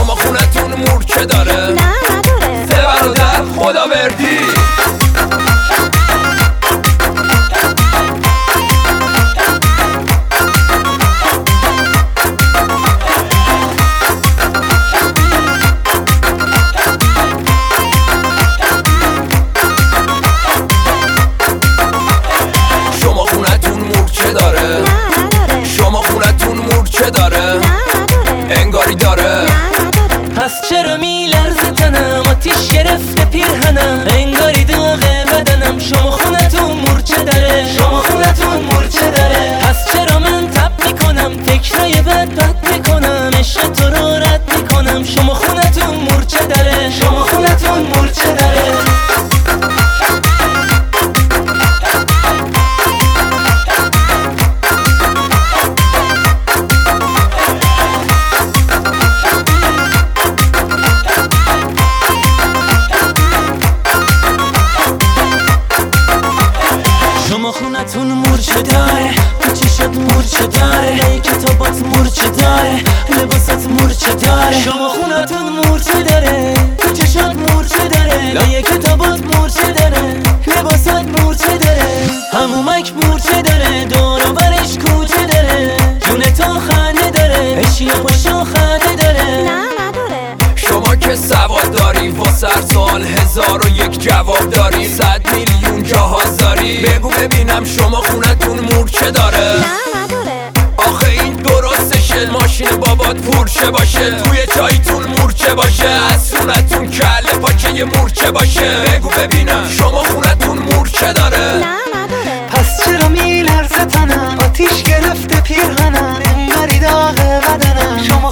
شما خونتون مورچه داره؟ نه نداره. سه برادر خداوردی. شما خونتون مورچه داره؟ نه نداره. شما خونتون مورچه داره؟ نه نداره. انگاری داره. نه نداره. پس چرا میلرزه تنم، آتیش گرفته پیرهنم، انگاری داغه بدنم. شما خونتون مورچه داره، شما خونتون مورچه داره. پس چرا من تب میکنم، فکرای بد میکنم، عشق تو رو رد میکنم. شما خونتون مورچه داره، شما خونتون مورچه داره. شما خونتون مورچه داره، تو چشات مورچه داره، کتابات مورچه داره، لباسات مورچه داره. شما خونتون مورچه داره، تو چشات مورچه داره، لایه کتابات مورچه داره، لباسات مورچه داره. همومک مورچه داره، دور و برش کوچه داره، جون تو خنده داره، اشیا پاشا خنده داره. نه نداره. شما که سواد داری، واسه هر سوال 1001 جواب داری، 100 میلیون جهاز داری. بگو ببینم شما خونتون مورچه داره؟ نه نداره. آخه این درستشه، ماشین بابات پورشه باشه، توی چایتون مورچه باشه، از خونتون کله پاچه یه مورچه باشه. بگو ببینم شما خونتون مورچه داره؟ نه نداره. پس چرا میلرزه تنم، آتیش گرفته پیرهنم، انگاری داغه بدنم.